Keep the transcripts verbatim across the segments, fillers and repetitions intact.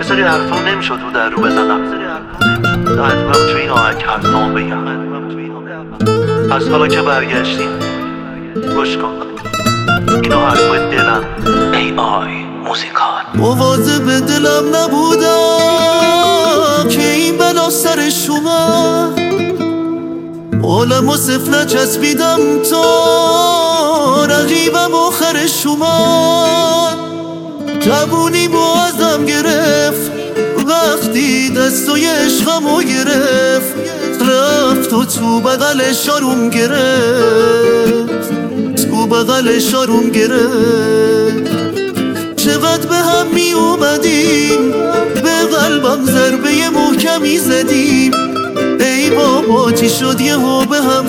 سری حرفا نمیشد رو در رو بزنم. حتما تو این آهنگ حرفام بگم. از حالا که برگشتیم گوش کن اینو حرفای دلم. ای آی موزیکال. مواظب دلم نبودم که این بلا سرش اومد، عالم و صف نچسبیدم تا رقیبم آخرش اومد. جوونی با ازم گرفت وقتی دستای عشقمو گرفت، رفت و تو بغلش آروم گرفت، تو بغلش آروم گرفت. چقدر به هم می اومدیم، به قلبم ضربه محکمی زدیم. ای بابا چی شد یهو به هم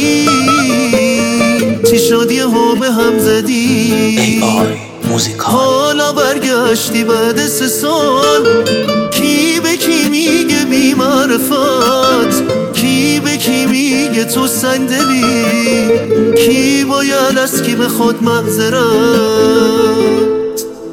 زدیم، چی شد یهو به هم زدیم. ای آی موزیکال. حالا برگشتی بعد سه سال، کی به کی میگه بی معرفت، کی به کی میگه تو سنگدلی، کی باید از کی بخواد معذرت.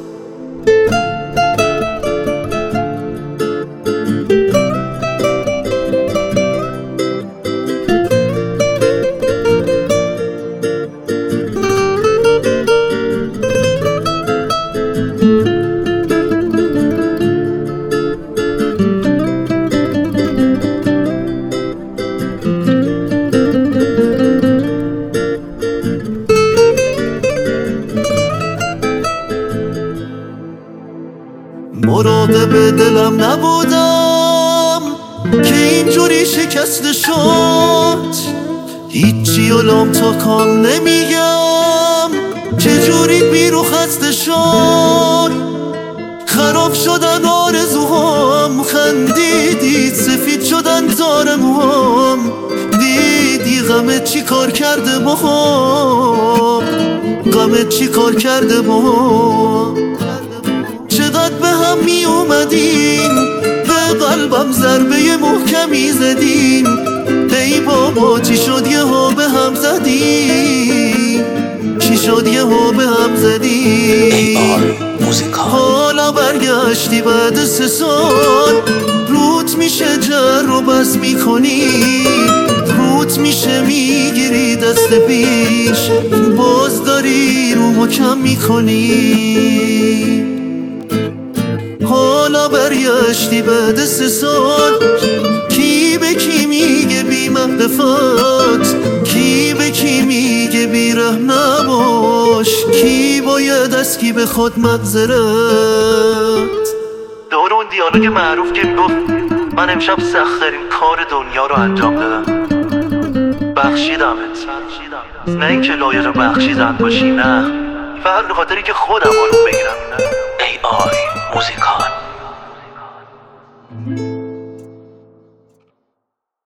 مراقب دلم نبودم که اینجوری شکسته شد، هیچی علام تا کام نمیگم چجوری بیرو خسته شد. خراب شدن آرزوهام، خندیدی سفید شدن زارموهام، دیدی غمت چی کار کرده باهام، غمت چی کار کرده باهام. چقدر به هم می اومدیم، به قلبم ضربه محکمی زدیم. ای بابا چی شد یهو به هم زدیم، چی شد یهو به هم زدیم. ای آی موزیکال. حالا برگشتی بعد سه سال، روت میشه جر و بس میکنی، روت میشه میگیری دست پیش، باز داری رو محکم میکنی. حالا برگشتی بعد سه سال، کی به کی میگه بی معرفت، کی به کی میگه بی رحم نباش، کی باید از کی بخواد معذرت. دور اون دیالوگ معروف که میگفت من امشب سخت‌ترین کار دنیا رو انجام دادم، بخشیدمت. نه اینکه لایق بخشیدن باشی، نه، فقط به خاطری که خودم آروم بگیرم. ای آی موزیکال.